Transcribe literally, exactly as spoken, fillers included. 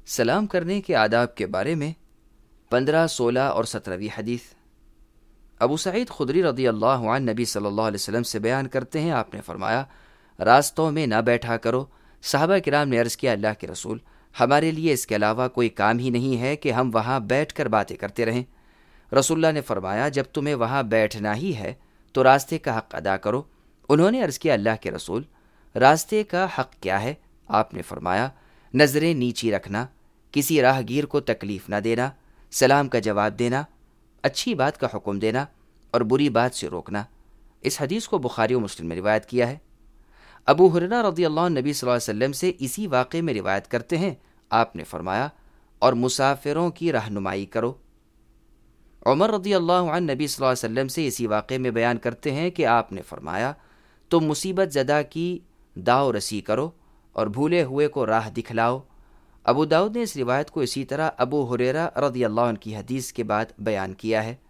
سلام کرنے کے آداب کے بارے میں پندرہ، سولہ اور سترہویں حدیث۔ ابو سعید خدری رضی اللہ عنہ نبی صلی اللہ علیہ وسلم سے بیان کرتے ہیں، آپ نے فرمایا، راستوں میں نہ بیٹھا کرو۔ صحابہ کرام نے عرض کیا، اللہ کے رسول، ہمارے لیے اس کے علاوہ کوئی کام ہی نہیں ہے کہ ہم وہاں بیٹھ کر باتیں کرتے رہیں۔ رسول اللہ نے فرمایا، جب تمہیں وہاں بیٹھنا ہی ہے تو راستے کا حق ادا کرو۔ انہوں نے عرض کیا، اللہ کے رسول، راستے کا حق کیا ہے؟ آپ نے فرمایا، نظریں نیچی رکھنا، کسی راہ گیر کو تکلیف نہ دینا، سلام کا جواب دینا، اچھی بات کا حکم دینا اور بری بات سے روکنا۔ اس حدیث کو بخاری و مسلم میں روایت کیا ہے۔ ابو ہریرہ رضی اللہ عنہ نبی صلی اللہ علیہ وسلم سے اسی واقعے میں روایت کرتے ہیں، آپ نے فرمایا، اور مسافروں کی رہنمائی کرو۔ عمر رضی اللہ عنہ نبی صلی اللہ علیہ وسلم سے اسی واقعے میں بیان کرتے ہیں کہ آپ نے فرمایا، تم مصیبت زدہ کی داو رسی کرو اور بھولے ہوئے کو راہ دکھلاؤ۔ ابو داؤد نے اس روایت کو اسی طرح ابو ہریرہ رضی اللہ عنہ کی حدیث کے بعد بیان کیا ہے۔